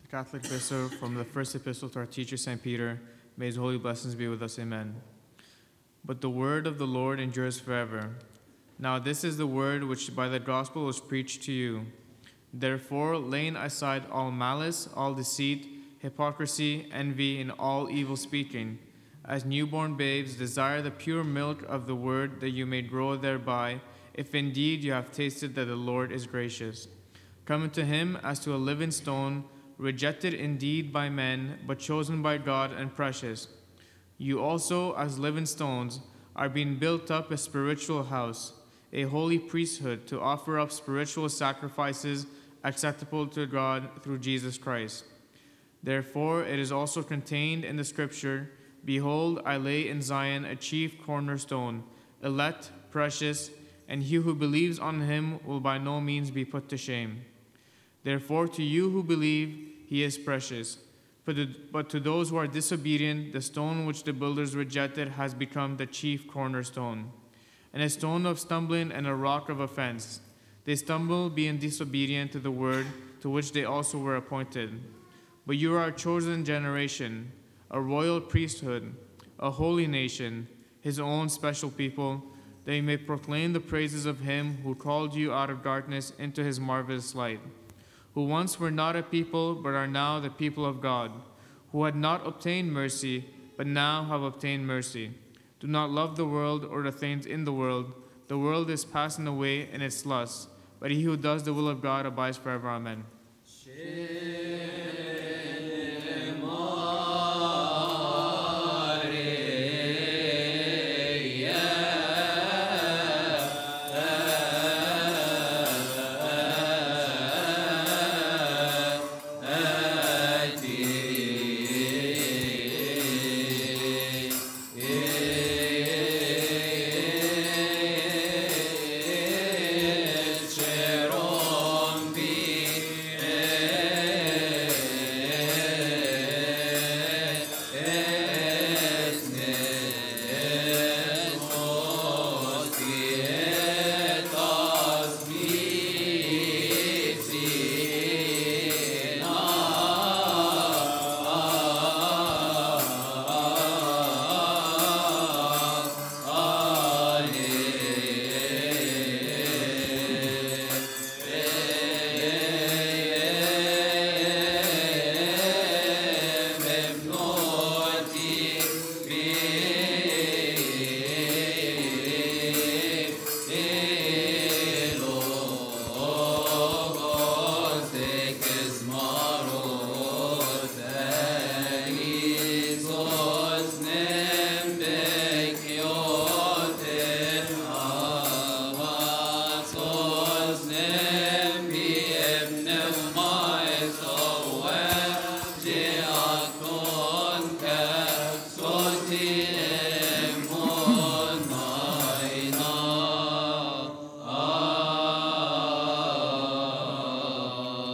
Catholic epistle from the first epistle to our teacher, St. Peter. May his holy blessings be with us. Amen. But the word of the Lord endures forever. Now this is the word which by the gospel was preached to you. Therefore, laying aside all malice, all deceit, hypocrisy, envy, and all evil speaking, as newborn babes desire the pure milk of the word, that you may grow thereby, if indeed you have tasted that the Lord is gracious. Come to him as to a living stone, rejected indeed by men, but chosen by God and precious. You also, as living stones, are being built up a spiritual house, a holy priesthood, to offer up spiritual sacrifices acceptable to God through Jesus Christ. Therefore, it is also contained in the scripture, Behold, I lay in Zion a chief cornerstone, elect, precious, and he who believes on him will by no means be put to shame. Therefore, to you who believe, he is precious. But to those who are disobedient, the stone which the builders rejected has become the chief cornerstone, and a stone of stumbling and a rock of offense. They stumble, being disobedient to the word to which they also were appointed. But you are a chosen generation, a royal priesthood, a holy nation, his own special people, that you may proclaim the praises of him who called you out of darkness into his marvelous light, who once were not a people, but are now the people of God, who had not obtained mercy, but now have obtained mercy. Do not love the world or the things in the world. The world is passing away in its lusts, but he who does the will of God abides forever. Amen.